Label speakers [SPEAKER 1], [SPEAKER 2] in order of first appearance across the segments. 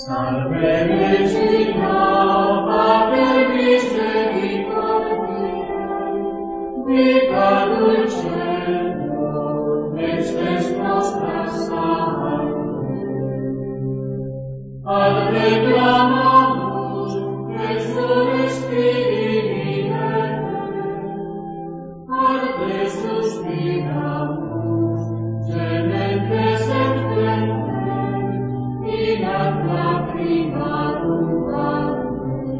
[SPEAKER 1] Salve Regina, Pater misericordiae, vita dulcedo, estes nostra salve. Ad te clamamus, exules Filii, ad te suspiramus, gementes et plentes, in ad lacrimarum Patri.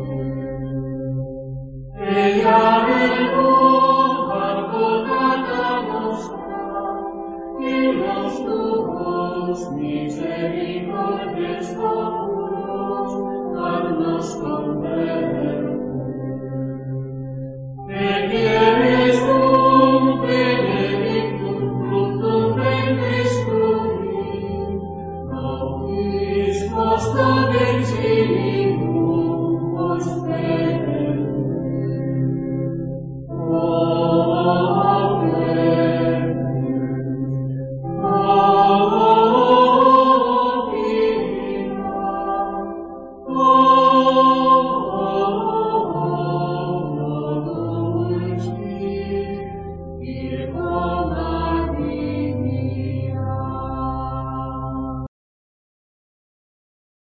[SPEAKER 1] Eia erbum advocata nostra, illos tuos misericordes oculos, ad nos converte. Egieris cum benedictum fructum ventris tui, nobis post exili